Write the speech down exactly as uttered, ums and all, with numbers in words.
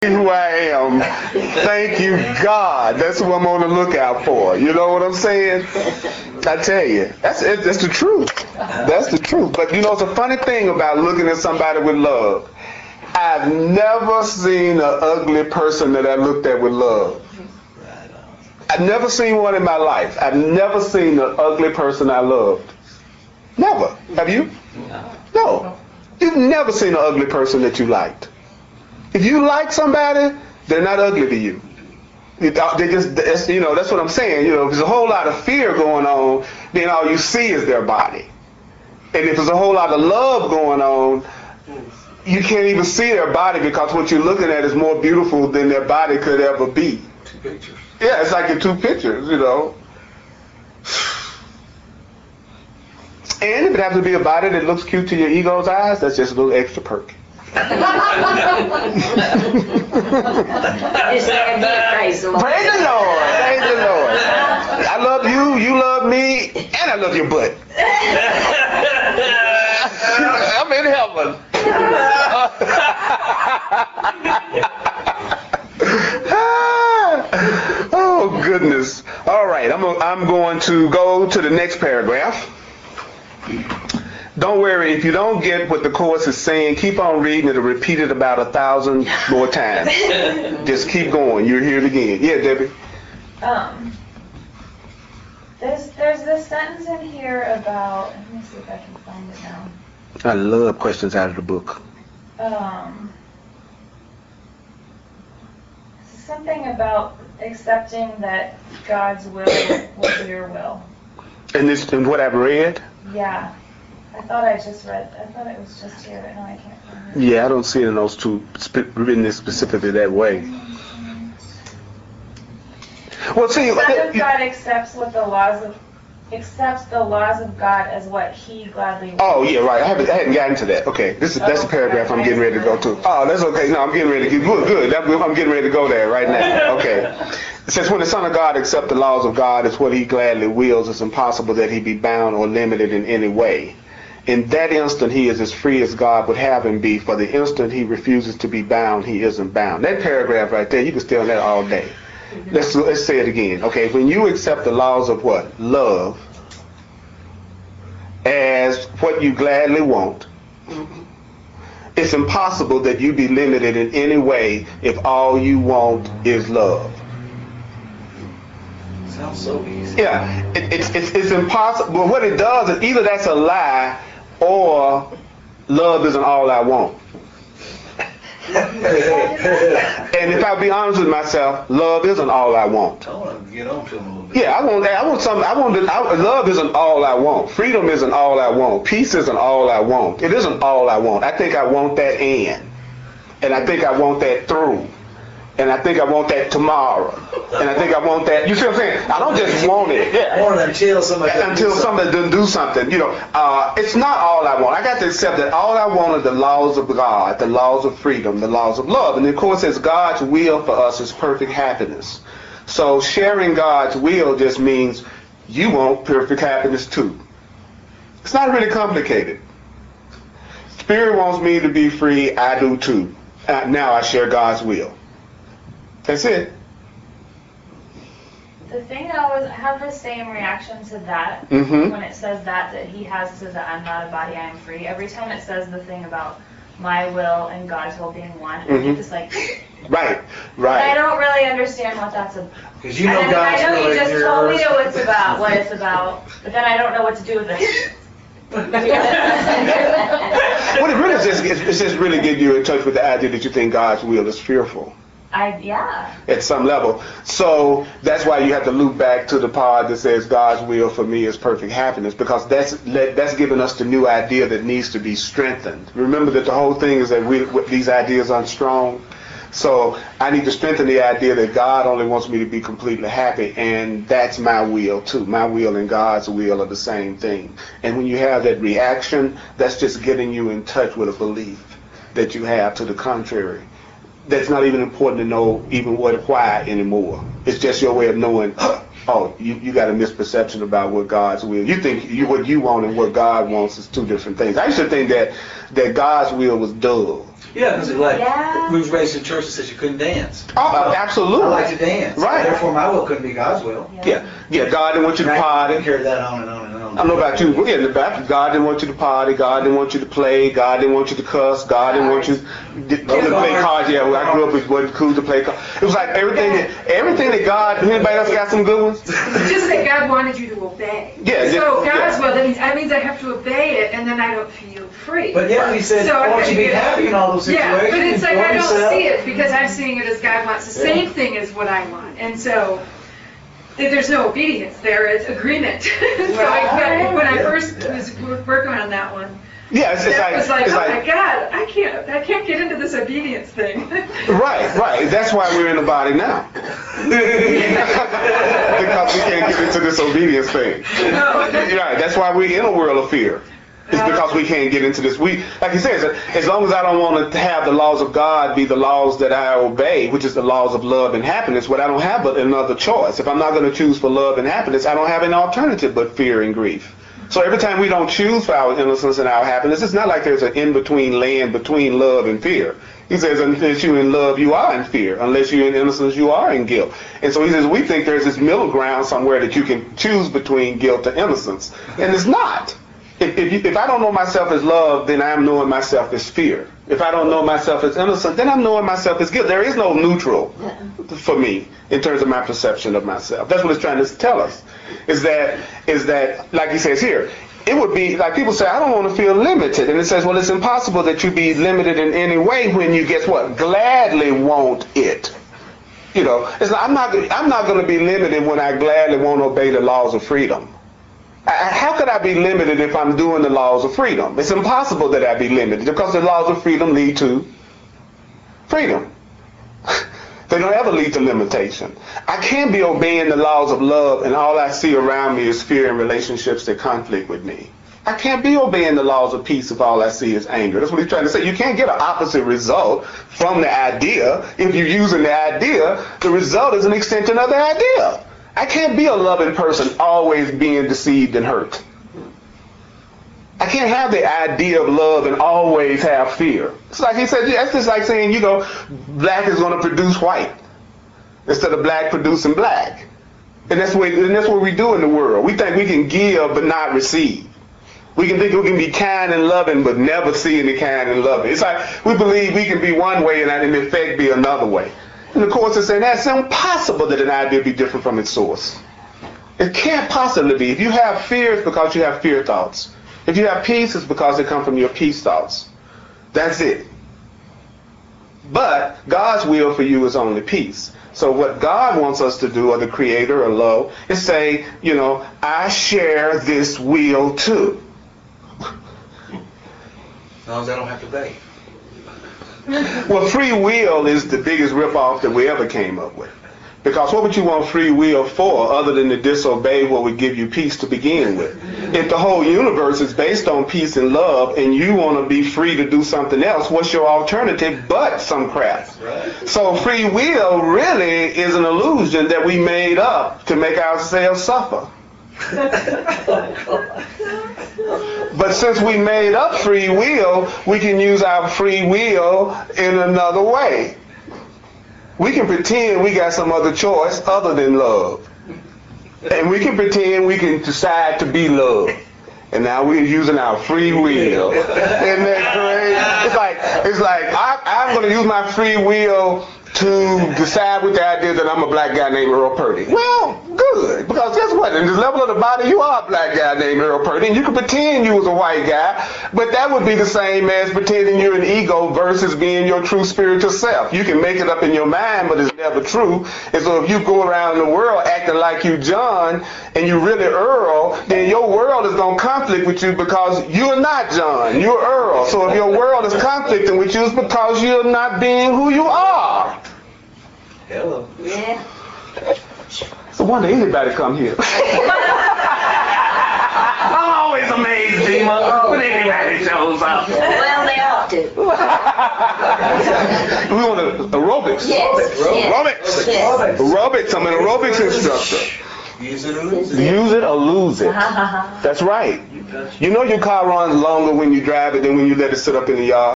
Who I am. Thank you, God. That's who I'm on the lookout for. You know what I'm saying? I tell you, that's it, that's the truth. That's the truth. But you know, it's a funny thing about looking at somebody with love. I've never seen an ugly person that I looked at with love. I've never seen one in my life. I've never seen an ugly person I loved. Never. Have you? No. You've never seen an ugly person that you liked. If you like somebody, they're not ugly to you. They just, that's, you know, that's what I'm saying. You know, if there's a whole lot of fear going on, then all you see is their body. And if there's a whole lot of love going on, you can't even see their body because what you're looking at is more beautiful than their body could ever be. Two pictures. Yeah, it's like in two pictures, you know. And if it happens to be a body that looks cute to your ego's eyes, that's just a little extra perk. Praise the Lord. Praise the Lord. Praise the Lord. I love you, you love me, and I love your butt. I'm in heaven. Oh, goodness. All right, I'm, I'm going to go to the next paragraph. Don't worry, if you don't get what the course is saying, keep on reading it and repeat it about a thousand more times. Just keep going. You'll hear it again. Yeah, Debbie? Um, there's, there's this sentence in here about, let me see if I can find it now. I love questions out of the book. Um, something about accepting that God's will was your will. And this, and what I've read? Yeah. I thought I just read, I thought it was just here, but no, I can't find it. Yeah, I don't see it in those two, written it specifically that way. Well, see, The Son of God accepts what the laws of, accepts the laws of God as what He gladly wills. oh yeah, right. I haven't, I hadn't gotten to that. Okay, this is that's the paragraph I'm getting ready to go to. Oh, that's okay. No, I'm getting ready to get good. Good. I'm getting ready to go there right now. Okay. It says, when the Son of God accepts the laws of God as what He gladly wills, it's impossible that He be bound or limited in any way. In that instant, he is as free as God would have him be. For the instant he refuses to be bound, he isn't bound. That paragraph right there, you can stay on that all day. Let's let's say it again. Okay, when you accept the laws of what? Love as what you gladly want, it's impossible that you be limited in any way if all you want is love. Sounds so easy. Yeah, it, it's, it's, it's impossible. But what it does is either that's a lie or love isn't all I want. And if I be honest with myself, love isn't all I want. I want to get on to him a little bit. Yeah, I want. I want something. I want. I, love isn't all I want. Freedom isn't all I want. Peace isn't all I want. It isn't all I want. I think I want that in, and I think I want that through, and I think I want that tomorrow, and I think I want that. You see what I'm saying? I don't just want it. Yeah. I want it until somebody doesn't Until do somebody doesn't do something. You know, uh, it's not all I want. I got to accept that all I want are the laws of God, the laws of freedom, the laws of love. And of course, it's God's will for us is perfect happiness. So sharing God's will just means you want perfect happiness too. It's not really complicated. Spirit wants me to be free. I do too. Uh, now I share God's will. That's it. The thing I always have the same reaction to that Mm-hmm. when it says that that He has to the I'm not a body, I am free. Every time it says the thing about my will and God's will being one, Mm-hmm. I'm just like, Right, but I right. don't really understand what that's about. Because you know and I, God's I know will you is just yours. told me what it's about, what it's about, but then I don't know what to do with it. What it really is, just, it's just really getting you in touch with the idea that you think God's will is fearful I yeah. at some level. So that's why you have to loop back to the part that says God's will for me is perfect happiness, because that's that's giving us the new idea that needs to be strengthened. Remember that the whole thing is that we, these ideas aren't strong. So I need to strengthen the idea that God only wants me to be completely happy, and that's my will too. My will and God's will are the same thing. And when you have that reaction, that's just getting you in touch with a belief that you have to the contrary. That's not even important to know even what why anymore. It's just your way of knowing, oh, you, you got a misperception about what God's will. You think you what you want and what God wants is two different things. I used to think that that God's will was dull. Yeah, because like, Yeah. we was raised in church that says you couldn't dance. Oh, absolutely. I like to dance. Right. Therefore, my will couldn't be God's will. Yeah, yeah. God didn't want you to And I party. carry that on and on and on. I don't know about you. Yeah, in the back, God didn't want you to party. God didn't want you to play. God didn't want you to cuss. God didn't want you to, to play cards. Yeah, well, I grew up, it wasn't cool to play cards. It was like everything that everything that God. Anybody else got some good ones? Just that God wanted you to obey. Yeah, yeah, So God's yeah. will, that means, that means I have to obey it, and then I don't feel free. But yeah, he said, So I I want you to be figured- happy in all those Yeah, situations. but it's like Enjoy I don't yourself. see it because I'm seeing it as God wants the Yeah. same thing as what I want. And so th- there's no obedience there, it's agreement. So I, when I Yeah. first Yeah. was working on that one, Yeah, it's, it's that like, was like, it's oh like my God, I can't, I can't get into this obedience thing. right, right. That's why we're in the body now. Because we can't get into this obedience thing. Right. That's why we're in a world of fear. It's because we can't get into this. We, like he says, as long as I don't want to have the laws of God be the laws that I obey, which is the laws of love and happiness, but I don't have another choice. If I'm not going to choose for love and happiness, I don't have an alternative but fear and grief. So every time we don't choose for our innocence and our happiness, it's not like there's an in-between land between love and fear. He says, unless you're in love, you are in fear. Unless you're in innocence, you are in guilt. And so he says, we think there's this middle ground somewhere that you can choose between guilt and innocence. And it's not. If, if, you, if I don't know myself as love, then I'm knowing myself as fear. If I don't know myself as innocent, then I'm knowing myself as guilt. There is no neutral for me in terms of my perception of myself. That's what it's trying to tell us. Is that, is that, like he says here, it would be, like people say, I don't want to feel limited. And it says, well, it's impossible that you be limited in any way when you, guess what, gladly want it. You know, it's not, I'm not, I'm not going to be limited when I gladly won't obey the laws of freedom. I, how could I be limited if I'm doing the laws of freedom? It's impossible that I be limited because the laws of freedom lead to freedom. They don't ever lead to limitation. I can't be obeying the laws of love and all I see around me is fear and relationships that conflict with me. I can't be obeying the laws of peace if all I see is anger. That's what he's trying to say. You can't get an opposite result from the idea. If you're using the idea, the result is an extension of the idea. I can't be a loving person always being deceived and hurt. I can't have the idea of love and always have fear. It's like he said, yeah, that's just like saying, you know, black is going to produce white instead of black producing black. And that's what, and that's what we do in the world. We think we can give but not receive. We can think we can be kind and loving but never see any kind and loving. It's like we believe we can be one way and in effect be another way. And of course it's saying that's impossible that an idea be different from its source. It can't possibly be. If you have fear, it's because you have fear thoughts. If you have peace, it's because they come from your peace thoughts. That's it. But God's will for you is only peace. So what God wants us to do, or the Creator, or love, is say, you know, I share this will too. As long as I don't have to beg. Well, free will is the biggest ripoff that we ever came up with. Because what would you want free will for other than to disobey what would give you peace to begin with? If the whole universe is based on peace and love and you want to be free to do something else, what's your alternative but some crap? Right. So free will really is an illusion that we made up to make ourselves suffer. But since we made up free will, we can use our free will in another way. We can pretend we got some other choice other than love. And we can pretend we can decide to be love. And now we're using our free will. Isn't that great? It's like, it's like I, I'm going to use my free will to decide with the idea that I'm a black guy named Earl Purdy. Well, good, because guess what? In the level of the body, you are a black guy named Earl Purdy, and you can pretend you was a white guy, but that would be the same as pretending you're an ego versus being your true spiritual self. You can make it up in your mind, but it's never true. And so if you go around the world acting like you John, and you really Earl, then your world is going to conflict with you because you're not John, you're Earl. So if your world is conflicting with you, it's because you're not being who you are. Hello. Yeah. It's a wonder anybody come here. I'm always amazed, Dima, when anybody shows up. Well, they ought to. We want to aerobics. Yes, Aerobics. yes. Aerobics. I'm an aerobics instructor. Use it or lose it. Use it or lose it. That's right. You know your car runs longer when you drive it than when you let it sit up in the yard.